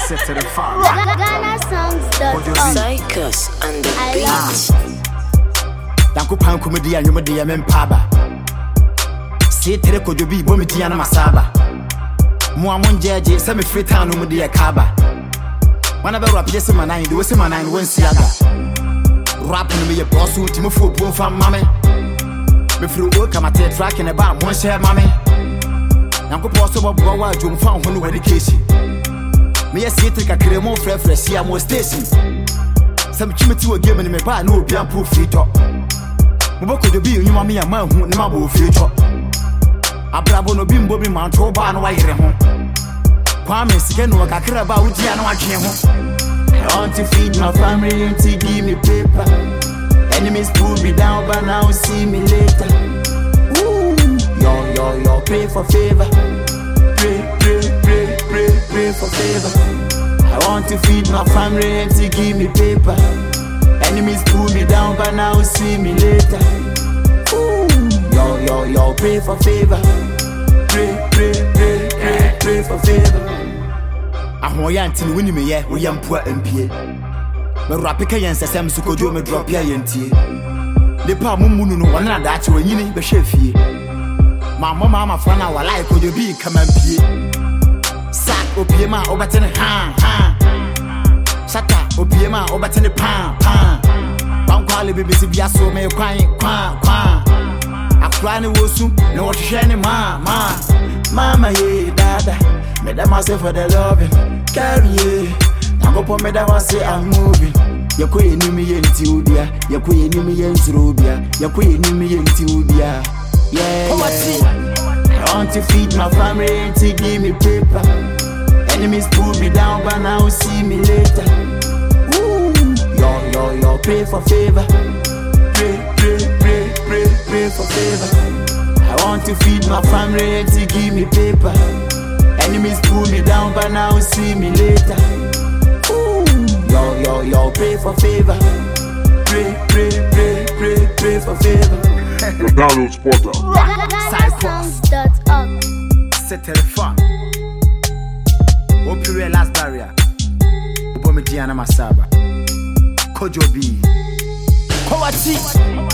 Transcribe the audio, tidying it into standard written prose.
Set to the fire. Psychos and the beat. Danko pan comedy and you dey men paba. Say tere ko jobi bo me dia na masaba. Mo amon jeje se me free town no dey kaba. Wana be rap yesi manan de wesi manan won siaga. Rap no me ye boss uti mo fo bo fam mame. Me free o kama te track in ba mo share mame. Danko post so bo wa jom fan ho no education. Me yes yetri ka kremo fresh ya mo station. Some chimeti wo game ni me ba no obi ampo free talk. Mo ko do bi nyuma me ya ma hu ni ma bo free talk. Abrabo no bimbo bi man to ba no wa yire ho. Kwame sike no kakra ba udi ya no adwe ho. I want to feed my family and to give me paper. Enemies pull me down but now see me later. Ooh, yo, pray for favor. Pray for favor. I want to feed my family and to give me paper. Enemies pull me down but now see me later. Ooh, yo, pray for favor. Pray for favor. Ahoya until winni me ye, we yam poor MPA. Me rapika yen sesem sukojo me drop ya yentie. De pa mumunu no wana dachi we nyini be hwe fie. Mama fana wa like ojo bi kama mpie. Sak opie ma obate ne ha. Shata opie ma obate ne pan. Bankwale bibisi bia so me kwan. Akra ne wosu ne wo hwe ne mama ye dada. Me da myself for the loving. Carry ye. Nango po me da wa say I'm moving. Yako enimi yenti ubia. Yako enimi yenti ubia. Yako enimi yenti ubia. Yeah. I want to feed my family and to give me paper. Enemies pull me down but now see me later. Ooh, yo, pray for favor. Pray for favor. I want to feed my family and to give me paper. Enemies pull me down but now see me later. Ooh, yo, pray for favor. Pray for favor. The download spotter. Psychos.org. Set to the fun. Opere last barrier. Obo me Diana Masaba. Kojo B. Kowati.